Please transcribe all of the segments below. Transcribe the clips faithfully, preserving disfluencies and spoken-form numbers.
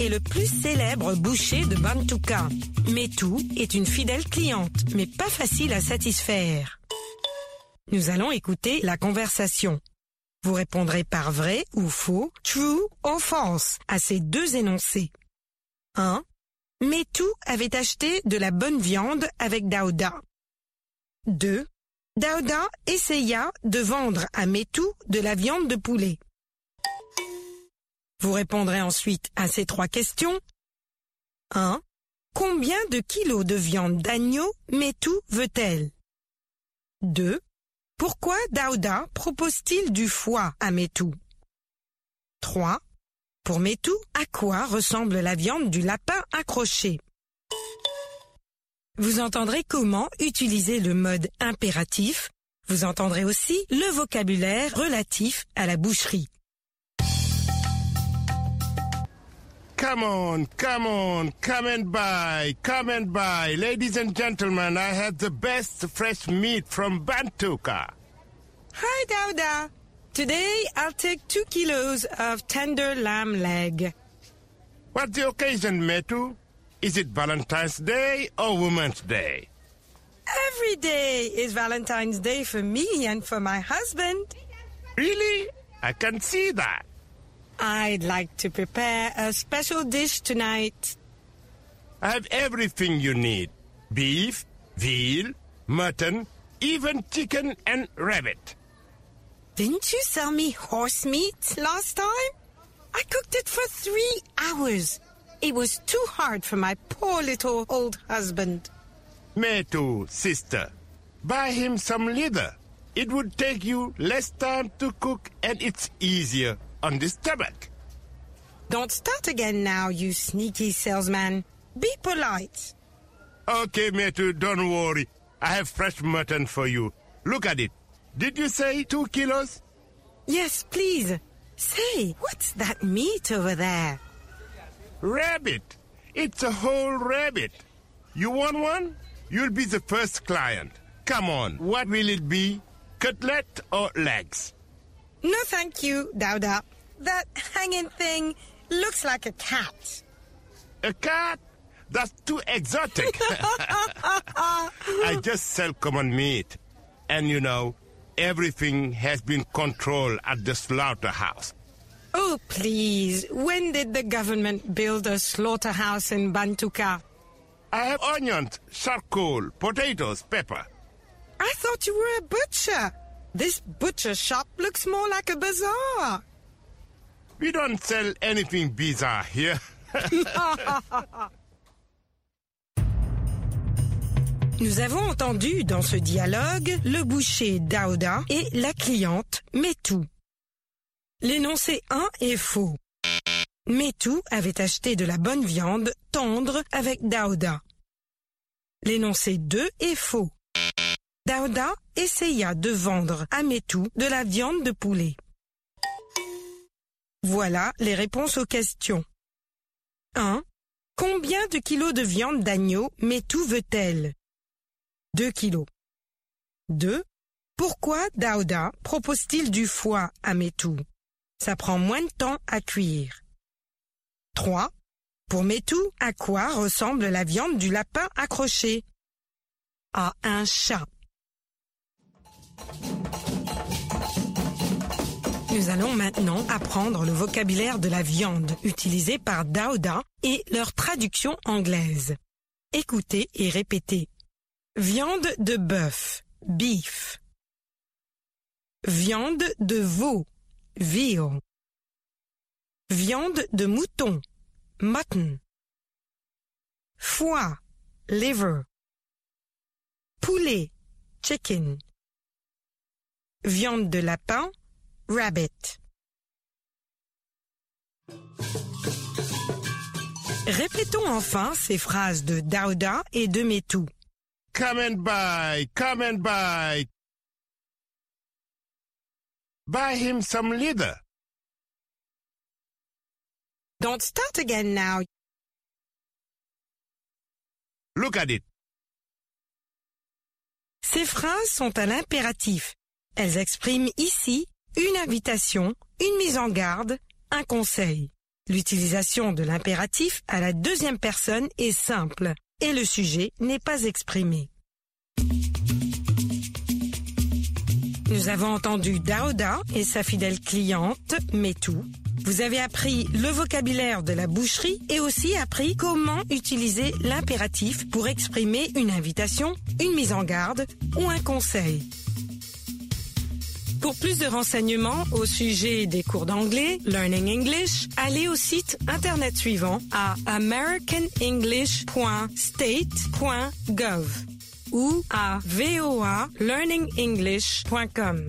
est le plus célèbre boucher de Bantuka. Metu est une fidèle cliente, mais pas facile à satisfaire. Nous allons écouter la conversation. Vous répondrez par vrai ou faux, true ou false, à ces deux énoncés. un. Metu avait acheté de la bonne viande avec Daouda. deux. Daouda essaya de vendre à Metu de la viande de poulet. Vous répondrez ensuite à ces trois questions. un. Combien de kilos de viande d'agneau Metu veut-elle? deux. Pourquoi Daouda propose-t-il du foie à Metu? trois. Pour Metu, à quoi ressemble la viande du lapin accroché? Vous entendrez comment utiliser le mode impératif. Vous entendrez aussi le vocabulaire relatif à la boucherie. Come on, come on, come and buy, come and buy. Ladies and gentlemen, I have the best fresh meat from Bantuka. Hi, Daouda. Today, I'll take two kilos of tender lamb leg. What's the occasion, Metu? Is it Valentine's Day or Women's Day? Every day is Valentine's Day for me and for my husband. Really? I can see that. I'd like to prepare a special dish tonight. I have everything you need. Beef, veal, mutton, even chicken and rabbit. Didn't you sell me horse meat last time? I cooked it for three hours. It was too hard for my poor little old husband. Metu, sister, buy him some leather. It would take you less time to cook and it's easier on the stomach. Don't start again now, you sneaky salesman. Be polite. Okay, Metu, don't worry. I have fresh mutton for you. Look at it. Did you say two kilos? Yes, please. Say, what's that meat over there? Rabbit. It's a whole rabbit. You want one? You'll be the first client. Come on, what will it be? Cutlet or legs? No, thank you, Daouda. That hanging thing looks like a cat. A cat? That's too exotic. I just sell common meat. And you know, everything has been controlled at the slaughterhouse. Oh, please. When did the government build a slaughterhouse in Bantuka? I have onions, charcoal, potatoes, pepper. I thought you were a butcher. This butcher shop looks more like a bazaar. We don't sell anything bizarre here. Nous avons entendu dans ce dialogue le boucher Daouda et la cliente Metu. L'énoncé un est faux. Metu avait acheté de la bonne viande tendre avec Daouda. L'énoncé deux est faux. Daouda essaya de vendre à Metu de la viande de poulet. Voilà les réponses aux questions. un. Combien de kilos de viande d'agneau Metu veut-elle? deux kilos. deux. Pourquoi Daouda propose-t-il du foie à Metu? Ça prend moins de temps à cuire. trois. Pour Metu, à quoi ressemble la viande du lapin accroché? À un chat. Nous allons maintenant apprendre le vocabulaire de la viande utilisé par Daouda et leur traduction anglaise. Écoutez et répétez. Viande de bœuf, beef. Viande de veau, veal. Viande de mouton, mutton. Foie, liver. Poulet, chicken. Viande de lapin, rabbit. Répétons enfin ces phrases de Daouda et de Metu. Come and buy, come and buy. Buy him some leather. Don't start again now. Look at it. Ces phrases sont à l'impératif. Elles expriment ici une invitation, une mise en garde, un conseil. L'utilisation de l'impératif à la deuxième personne est simple et le sujet n'est pas exprimé. Nous avons entendu Daouda et sa fidèle cliente, Metou. Vous avez appris le vocabulaire de la boucherie et aussi appris comment utiliser l'impératif pour exprimer une invitation, une mise en garde ou un conseil. Pour plus de renseignements au sujet des cours d'anglais, Learning English, allez au site internet suivant à american english point state point gov ou à v o a learning english point com.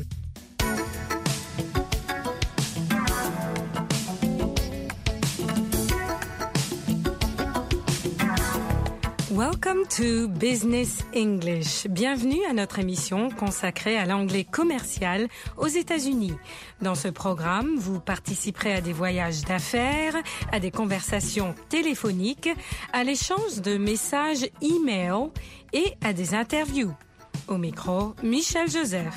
Welcome to Business English. Bienvenue à notre émission consacrée à l'anglais commercial aux États-Unis. Dans ce programme, vous participerez à des voyages d'affaires, à des conversations téléphoniques, à l'échange de messages e-mail et à des interviews. Au micro, Michel Joseph.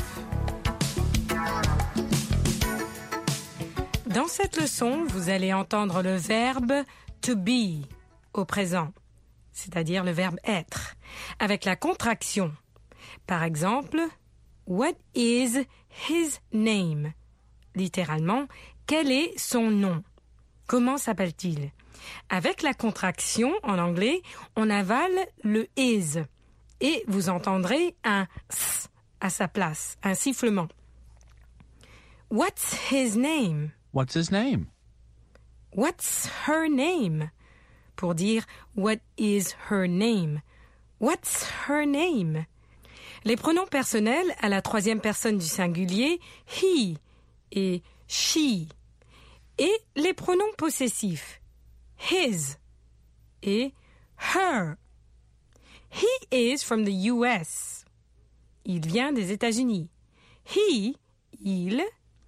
Dans cette leçon, vous allez entendre le verbe to be au présent, c'est-à-dire le verbe être, avec la contraction. Par exemple, what is his name? Littéralement, quel est son nom? Comment s'appelle-t-il? Avec la contraction, en anglais, on avale le is et vous entendrez un s à sa place, un sifflement. What's his name? What's his name? What's her name? Pour dire what is her name? What's her name? Les pronoms personnels à la troisième personne du singulier, he et she. Et les pronoms possessifs, his et her. He is from the U S. Il vient des États-Unis. He, il.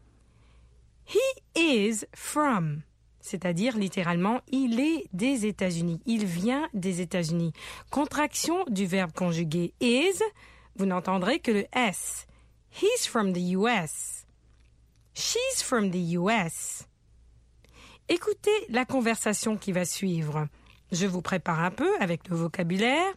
He is from. C'est-à-dire littéralement, il est des États-Unis. Il vient des États-Unis. Contraction du verbe conjugué is, vous n'entendrez que le S. He's from the U S. She's from the U S. Écoutez la conversation qui va suivre. Je vous prépare un peu avec le vocabulaire.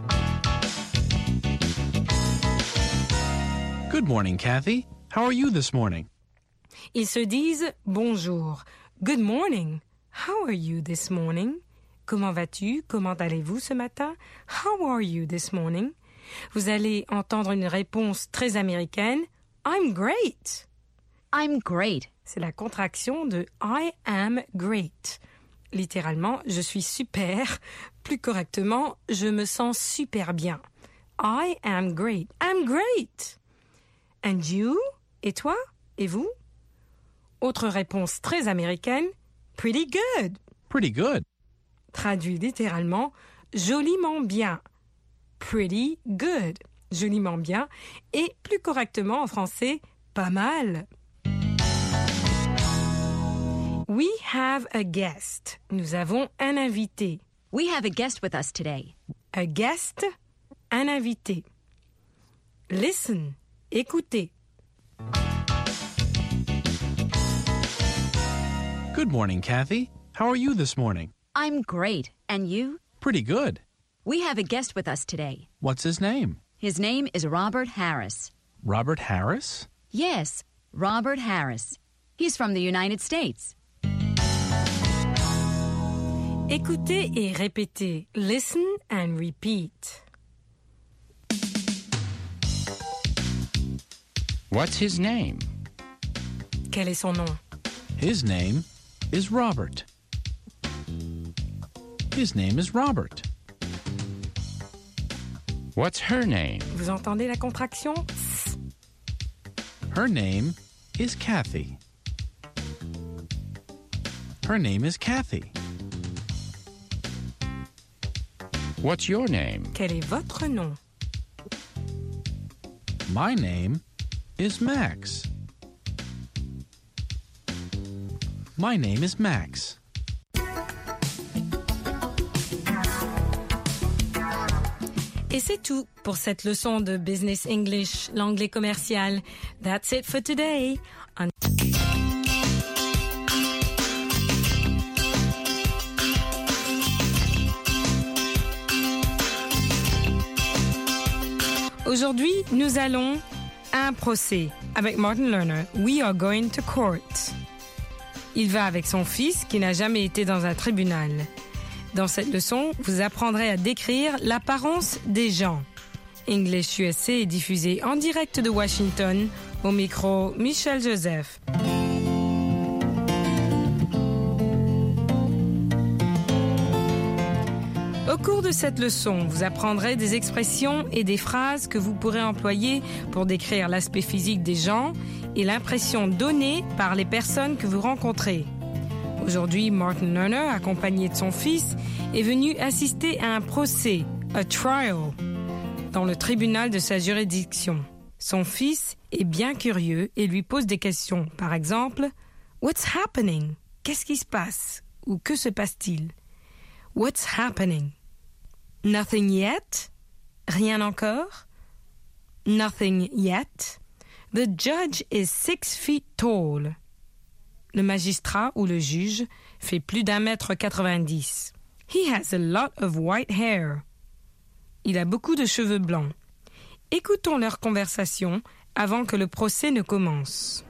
Good morning, Kathy. How are you this morning? Ils se disent bonjour. Good morning. How are you this morning? Comment vas-tu? Comment allez-vous ce matin? How are you this morning? Vous allez entendre une réponse très américaine. I'm great. I'm great. C'est la contraction de I am great. Littéralement, je suis super. Plus correctement, je me sens super bien. I am great. I'm great. And you? Et toi? Et vous? Autre réponse très américaine, pretty good. Pretty good. Traduit littéralement, joliment bien. Pretty good. Joliment bien. Et plus correctement en français, pas mal. We have a guest. Nous avons un invité. We have a guest with us today. A guest, un invité. Listen, écoutez. Good morning, Kathy. How are you this morning? I'm great. And you? Pretty good. We have a guest with us today. What's his name? His name is Robert Harris. Robert Harris? Yes, Robert Harris. He's from the United States. Écoutez et répétez. Listen and repeat. What's his name? Quel est son nom? His name is Robert. His name is Robert. What's her name? Vous entendez la contraction? Her name is Kathy. Her name is Kathy. What's your name? Quel est votre nom? My name is Max. My name is Max. Et c'est tout pour cette leçon de Business English, l'anglais commercial. That's it for today. Un... Aujourd'hui, nous allons à un procès. Avec Martin Lerner, We are going to court. Il va avec son fils qui n'a jamais été dans un tribunal. Dans cette leçon, vous apprendrez à décrire l'apparence des gens. English U S C est diffusé en direct de Washington. Au micro, Michel Joseph. Au cours de cette leçon, vous apprendrez des expressions et des phrases que vous pourrez employer pour décrire l'aspect physique des gens et l'impression donnée par les personnes que vous rencontrez. Aujourd'hui, Martin Lerner, accompagné de son fils, est venu assister à un procès, a trial, dans le tribunal de sa juridiction. Son fils est bien curieux et lui pose des questions. Par exemple, « What's happening ?» Qu'est-ce qui se passe? Ou que se passe-t-il? « What's happening ?» Nothing yet? Rien encore? Nothing yet? The judge is six feet tall. Le magistrat ou le juge fait plus d'un mètre quatre-vingt-dix. He has a lot of white hair. Il a beaucoup de cheveux blancs. Écoutons leur conversation avant que le procès ne commence.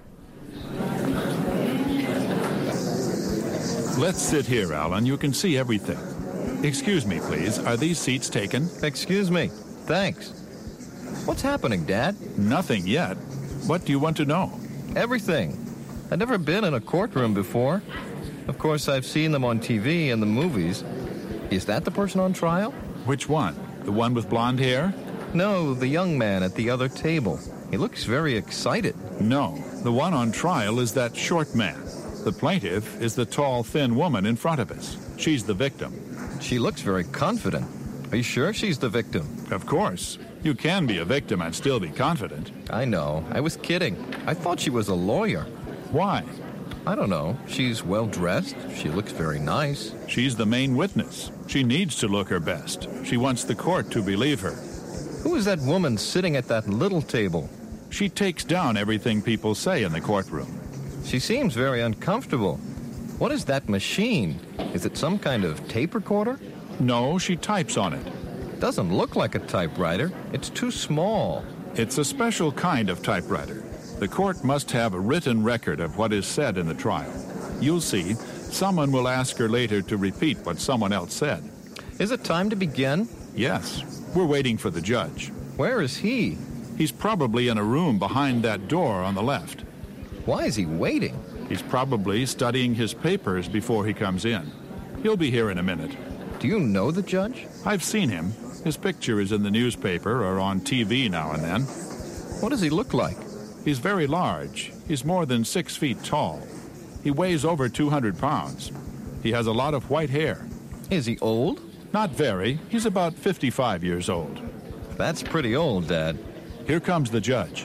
Let's sit here, Alan. You can see everything. Excuse me, please. Are these seats taken? Excuse me. Thanks. What's happening, Dad? Nothing yet. What do you want to know? Everything. I've never been in a courtroom before. Of course, I've seen them on T V and the movies. Is that the person on trial? Which one? The one with blonde hair? No, the young man at the other table. He looks very excited. No. The one on trial is that short man. The plaintiff is the tall, thin woman in front of us. She's the victim. She looks very confident. Are you sure she's the victim? Of course. You can be a victim and still be confident. I know. I was kidding. I thought she was a lawyer. Why? I don't know. She's well dressed. She looks very nice. She's the main witness. She needs to look her best. She wants the court to believe her. Who is that woman sitting at that little table? She takes down everything people say in the courtroom. She seems very uncomfortable. What is that machine? Is it some kind of tape recorder? No, she types on it. Doesn't look like a typewriter. It's too small. It's a special kind of typewriter. The court must have a written record of what is said in the trial. You'll see, someone will ask her later to repeat what someone else said. Is it time to begin? Yes. We're waiting for the judge. Where is he? He's probably in a room behind that door on the left. Why is he waiting? He's probably studying his papers before he comes in. He'll be here in a minute. Do you know the judge? I've seen him. His picture is in the newspaper or on T V now and then. What does he look like? He's very large. He's more than six feet tall. He weighs over two hundred pounds. He has a lot of white hair. Is he old? Not very. He's about fifty-five years old. That's pretty old, Dad. Here comes the judge.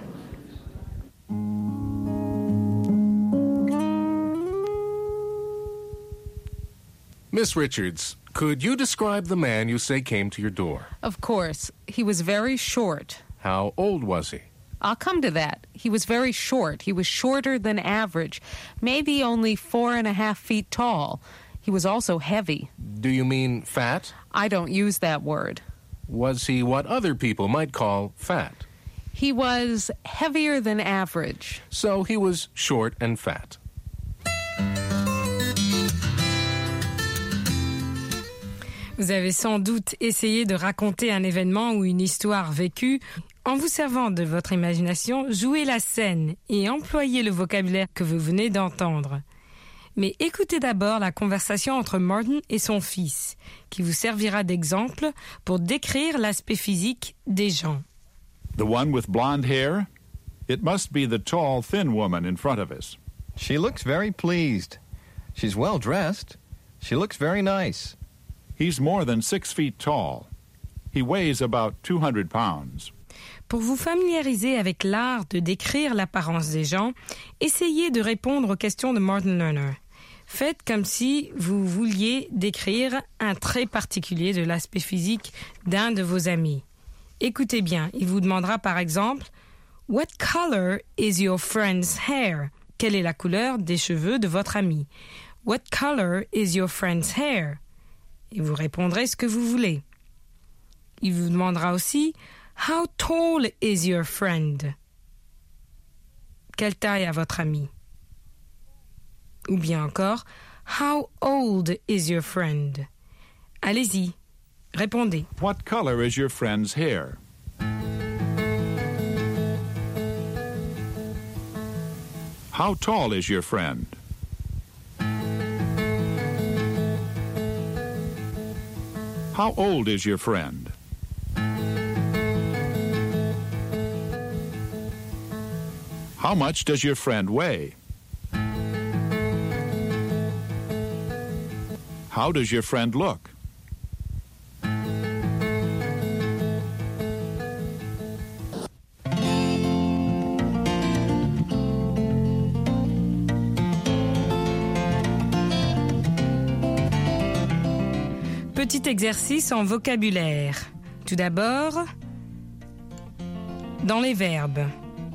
Miss Richards, could you describe the man you say came to your door? Of course. He was very short. How old was he? I'll come to that. He was very short. He was shorter than average, maybe only four and a half feet tall. He was also heavy. Do you mean fat? I don't use that word. Was he what other people might call fat? He was heavier than average. So he was short and fat. Vous avez sans doute essayé de raconter un événement ou une histoire vécue. En vous servant de votre imagination, jouez la scène et employez le vocabulaire que vous venez d'entendre. Mais écoutez d'abord la conversation entre Martin et son fils, qui vous servira d'exemple pour décrire l'aspect physique des gens. The one with blonde hair? It must be the tall, thin woman in front of us. She looks very pleased. She's well dressed. She looks very nice. He's more than six feet tall. He weighs about two hundred pounds. Pour vous familiariser avec l'art de décrire l'apparence des gens, essayez de répondre aux questions de Martin Lerner. Faites comme si vous vouliez décrire un trait particulier de l'aspect physique d'un de vos amis. Écoutez bien, il vous demandera par exemple « What color is your friend's hair ?» Quelle est la couleur des cheveux de votre ami? « What color is your friend's hair ?» Et vous répondrez ce que vous voulez. Il vous demandera aussi How tall is your friend? Quelle taille a votre ami? Ou bien encore, how old is your friend? Allez-y, répondez. What color is your friend's hair? How tall is your friend? How old is your friend? How much does your friend weigh? How does your friend look? Petit exercice en vocabulaire. Tout d'abord, dans les verbes.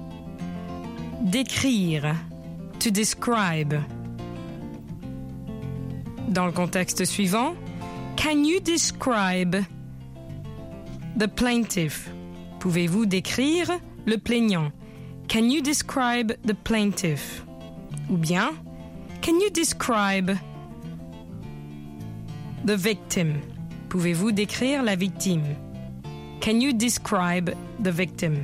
Décrire, to describe. Dans le contexte suivant, can you describe the plaintiff? Pouvez-vous décrire le plaignant? Can you describe the plaintiff? Ou bien, can you describe the victim? Pouvez-vous décrire la victime? Can you describe the victim?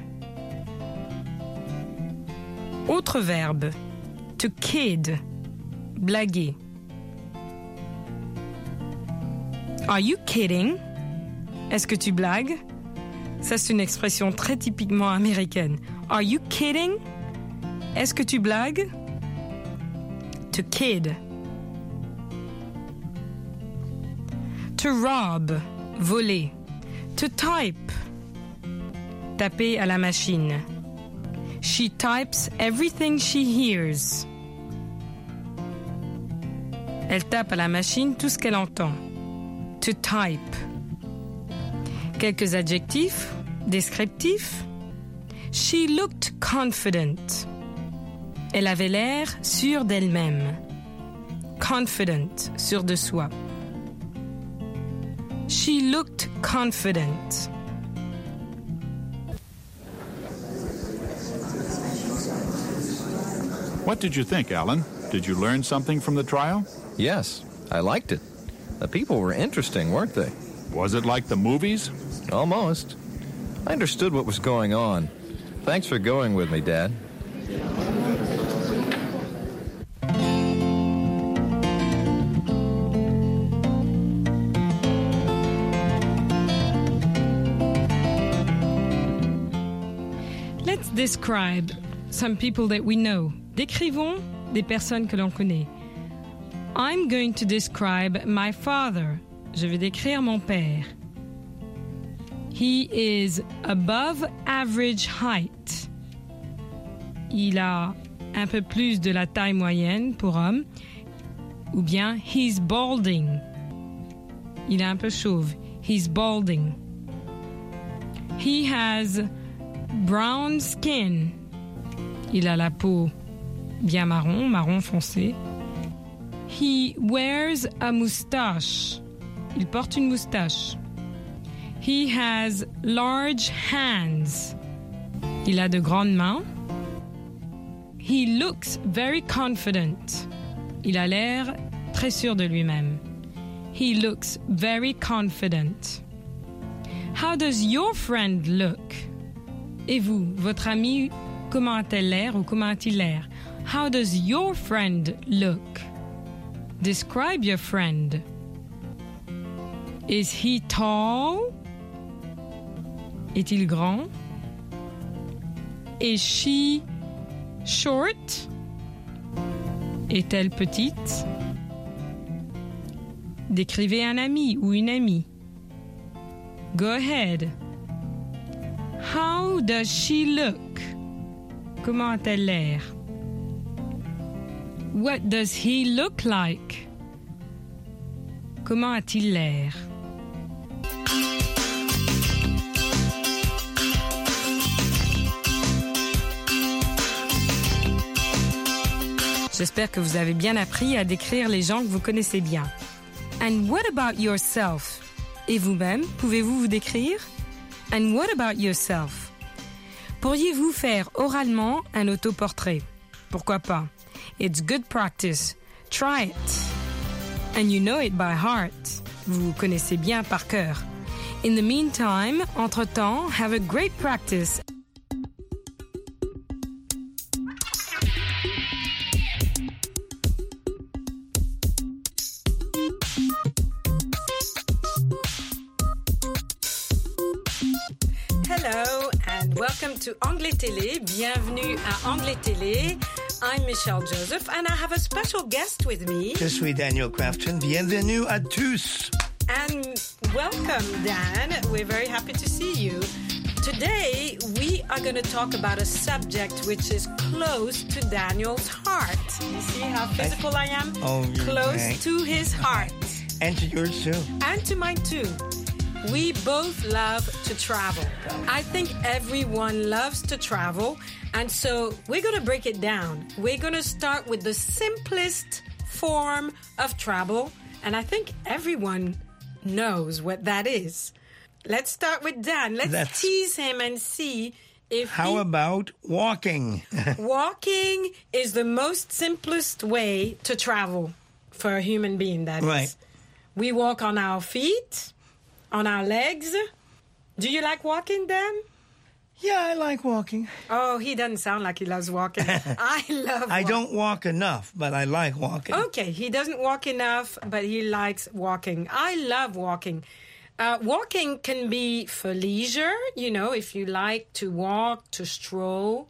Autre verbe, to kid, blaguer. Are you kidding? Est-ce que tu blagues? Ça, c'est une expression très typiquement américaine. Are you kidding? Est-ce que tu blagues? To kid. To rob, voler. To type, taper à la machine. She types everything she hears. Elle tape à la machine tout ce qu'elle entend. To type. Quelques adjectifs descriptifs. She looked confident. Elle avait l'air sûre d'elle-même. Confident, sûre de soi. She looked confident. What did you think, Alan? Did you learn something from the trial? Yes, I liked it. The people were interesting, weren't they? Was it like the movies? Almost. I understood what was going on. Thanks for going with me, Dad. Let's describe some people that we know. Décrivons des personnes que l'on connaît. I'm going to describe my father. Je vais décrire mon père. He is above average height. Il a un peu plus de la taille moyenne pour homme. Ou bien, he's balding. Il est un peu chauve. He's balding. He has brown skin. Il a la peau bien marron, marron foncé. He wears a moustache. Il porte une moustache. He has large hands. Il a de grandes mains. He looks very confident. Il a l'air très sûr de lui-même. He looks very confident. How does your friend look? Et vous, votre ami, comment a-t-elle l'air ou comment a-t-il l'air? How does your friend look? Describe your friend. Is he tall? Est-il grand? Is she short? Est-elle petite? Décrivez un ami ou une amie. Go ahead. How does she look? Comment a-t-elle l'air? What does he look like? Comment a-t-il l'air? J'espère que vous avez bien appris à décrire les gens que vous connaissez bien. And what about yourself? Et vous-même, pouvez-vous vous décrire? And what about yourself? Pourriez-vous faire oralement un autoportrait? Pourquoi pas? It's good practice. Try it. And you know it by heart. Vous connaissez bien par cœur. In the meantime, entre-temps, have a great practice. Hello and welcome to Anglais Télé. Bienvenue à Anglais Télé. I'm Michelle Joseph and I have a special guest with me. Je suis Daniel Crafton. Bienvenue à tous. And welcome, Dan. We're very happy to see you. Today, we are going to talk about a subject which is close to Daniel's heart. You see how physical I am? Oh, close okay. to his heart. And to yours too. And to mine too. We both love to travel. I think everyone loves to travel. And so we're going to break it down. We're going to start with the simplest form of travel. And I think everyone knows what that is. Let's start with Dan. Let's That's... tease him and see if How he... about walking? Walking is the most simplest way to travel for a human being, that Right. is. We walk on our feet, on our legs. Do you like walking, Dan? Yeah, I like walking. Oh, he doesn't sound like he loves walking. I love I walking. don't walk enough, but I like walking. Okay, he doesn't walk enough, but he likes walking. I love walking. Uh, walking can be for leisure, you know, if you like to walk, to stroll,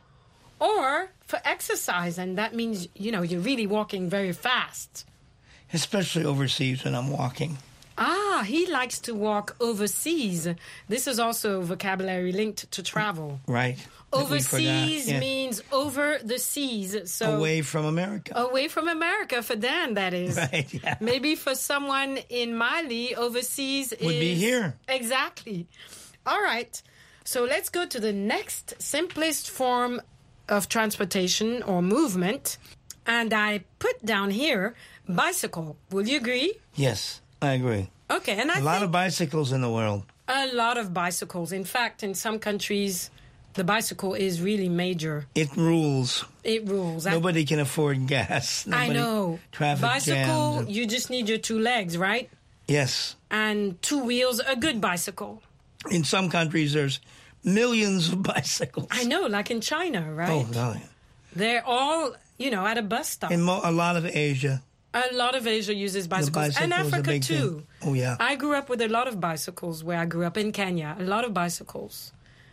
or for exercise, and that means, you know, you're really walking very fast. Especially overseas when I'm walking. Ah, he likes to walk overseas. This is also vocabulary linked to travel. Right. That we Overseas forgot. Yeah. means over the seas. So Away from America. away from America for Dan, that is. Right, yeah. Maybe for someone in Mali, overseas Would is... be here. Exactly. All right. So let's go to the next simplest form of transportation or movement. And I put down here bicycle. Will you agree? Yes, I agree. Okay, and I A lot think of bicycles in the world. a lot of bicycles. In fact, in some countries, the bicycle is really major. It rules. It rules. I- Nobody can afford gas. I Nobody, know. Traffic Bicycle, jams. and- you just need your two legs, right? Yes. And two wheels, a good bicycle. In some countries, there's millions of bicycles. I know, like in China, right? Oh, God. They're all, you know, at a bus stop. In mo- a lot of Asia. A lot of Asia uses bicycles. bicycle And is a Africa, big too. thing. Oh, yeah. I grew up with a lot of bicycles where I grew up in Kenya. A lot of bicycles.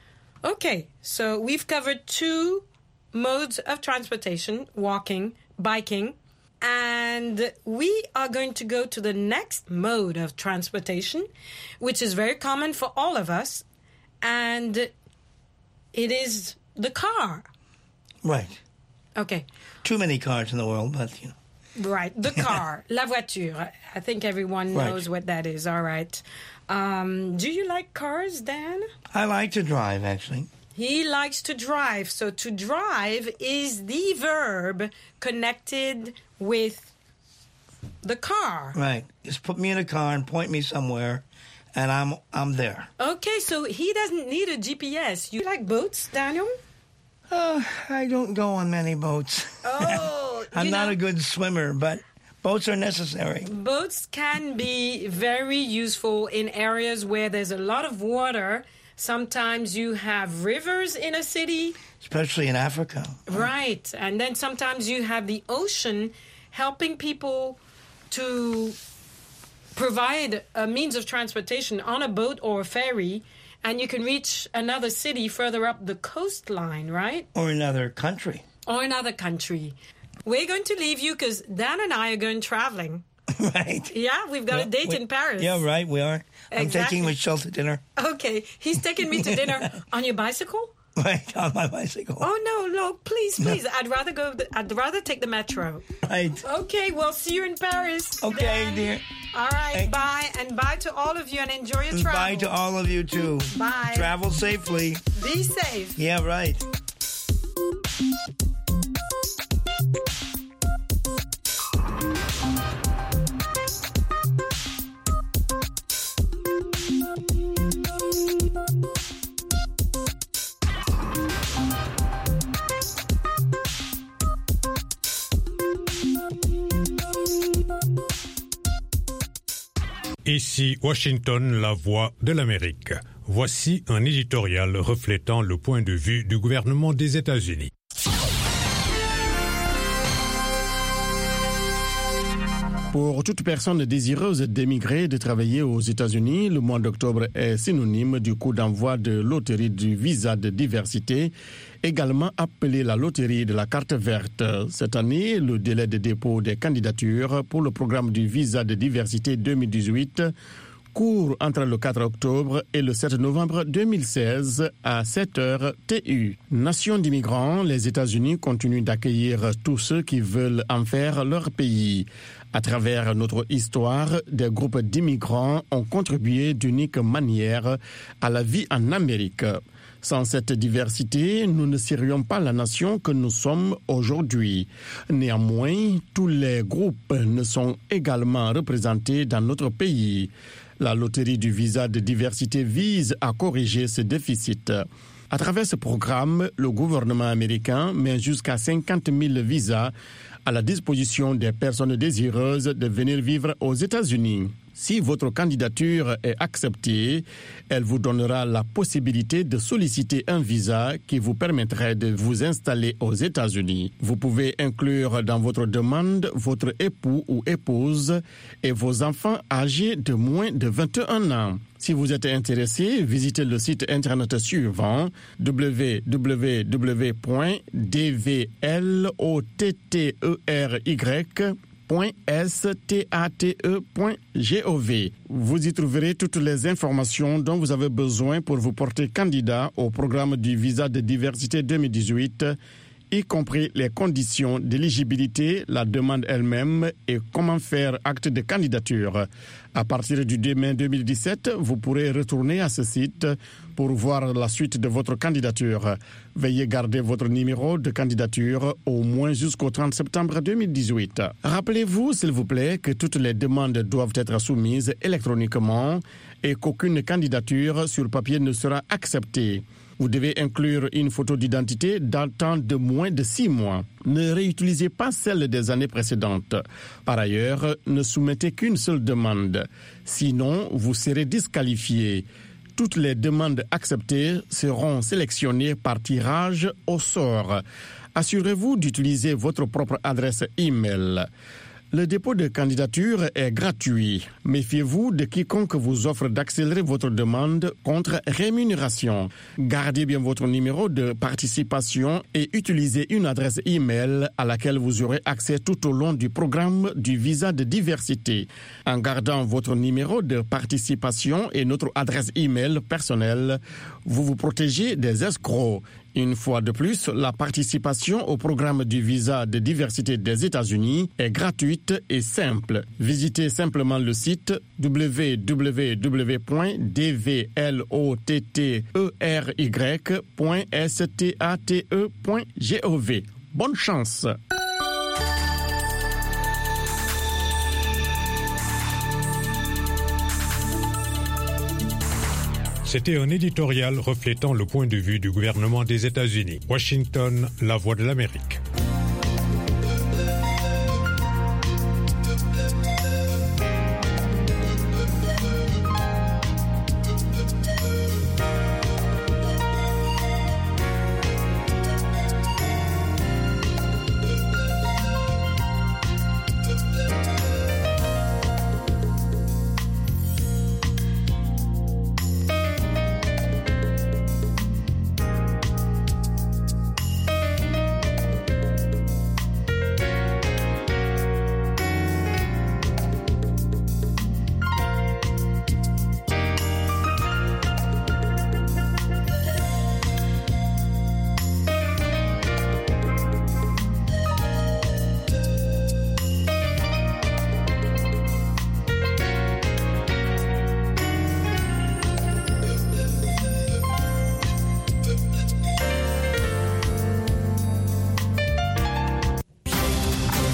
Okay, so we've covered two modes of transportation, walking, biking. And we are going to go to the next mode of transportation, which is very common for all of us. And it is the car. Right. Okay. Too many cars in the world, but, you know. Right, the car, la voiture. I think everyone Right. knows what that is. All right. Um, do you like cars, Dan? I like to drive, actually. He likes to drive. So to drive is the verb connected with the car. Right. Just put me in a car and point me somewhere, and I'm I'm there. Okay, so he doesn't need a G P S. You like boats, Daniel? Uh, I don't go on many boats. Oh, I'm you not know, a good swimmer, but boats are necessary. boats can be very useful in areas where there's a lot of water. Sometimes you have rivers in a city. Especially in Africa. Right. And then sometimes you have the ocean helping people to provide a means of transportation on a boat or a ferry, and you can reach another city further up the coastline, right? Or another country. Or another country. We're going to leave you because Dan and I are going traveling. Right. Yeah, we've got a date We- in Paris. Yeah, right, we are. I'm Exactly. taking Michelle to dinner. Okay. He's taking me to dinner on your bicycle? Right, on my bicycle. Oh, no, no, please, please. I'd rather go, the, I'd rather take the metro. Right. Okay, well, see you in Paris. Okay, Dan. dear. All right, Hey. bye. And bye to all of you and enjoy your travel. Bye to all of you, too. Bye. Travel safely. Be safe. Yeah, right. Ici Washington, la voix de l'Amérique. Voici un éditorial reflétant le point de vue du gouvernement des États-Unis. Pour toute personne désireuse d'émigrer, de travailler aux États-Unis, le mois d'octobre est synonyme du coup d'envoi de loterie du visa de diversité, également appelée la loterie de la carte verte. Cette année, le délai de dépôt des candidatures pour le programme du visa de diversité deux mille dix-huit court entre le quatre octobre et le sept novembre deux mille seize à sept heures T U. Nation d'immigrants, les États-Unis continuent d'accueillir tous ceux qui veulent en faire leur pays. À travers notre histoire, des groupes d'immigrants ont contribué d'unique manière à la vie en Amérique. Sans cette diversité, nous ne serions pas la nation que nous sommes aujourd'hui. Néanmoins, tous les groupes ne sont également représentés dans notre pays. La loterie du visa de diversité vise à corriger ce déficit. À travers ce programme, le gouvernement américain met jusqu'à cinquante mille visas à la disposition des personnes désireuses de venir vivre aux États-Unis. Si votre candidature est acceptée, elle vous donnera la possibilité de solliciter un visa qui vous permettrait de vous installer aux États-Unis. Vous pouvez inclure dans votre demande votre époux ou épouse et vos enfants âgés de moins de vingt et un ans. Si vous êtes intéressé, visitez le site internet suivant w w w point d v lotery point state point gov. Vous y trouverez toutes les informations dont vous avez besoin pour vous porter candidat au programme du visa de diversité deux mille dix-huit, y compris les conditions d'éligibilité, la demande elle-même et comment faire acte de candidature. À partir du deux mai deux mille dix-sept, vous pourrez retourner à ce site pour voir la suite de votre candidature. Veuillez garder votre numéro de candidature au moins jusqu'au trente septembre deux mille dix-huit. Rappelez-vous, s'il vous plaît, que toutes les demandes doivent être soumises électroniquement et qu'aucune candidature sur papier ne sera acceptée. Vous devez inclure une photo d'identité datant de moins de six mois. Ne réutilisez pas celle des années précédentes. Par ailleurs, ne soumettez qu'une seule demande. Sinon, vous serez disqualifié. Toutes les demandes acceptées seront sélectionnées par tirage au sort. Assurez-vous d'utiliser votre propre adresse e-mail. Le dépôt de candidature est gratuit. Méfiez-vous de quiconque vous offre d'accélérer votre demande contre rémunération. Gardez bien votre numéro de participation et utilisez une adresse e-mail à laquelle vous aurez accès tout au long du programme du visa de diversité. En gardant votre numéro de participation et notre adresse e-mail personnelle, vous vous protégez des escrocs. Une fois de plus, la participation au programme du visa de diversité des États-Unis est gratuite et simple. Visitez simplement le site w w w point d v lotery point state point gov. Bonne chance! C'était un éditorial reflétant le point de vue du gouvernement des États-Unis. Washington, la voix de l'Amérique.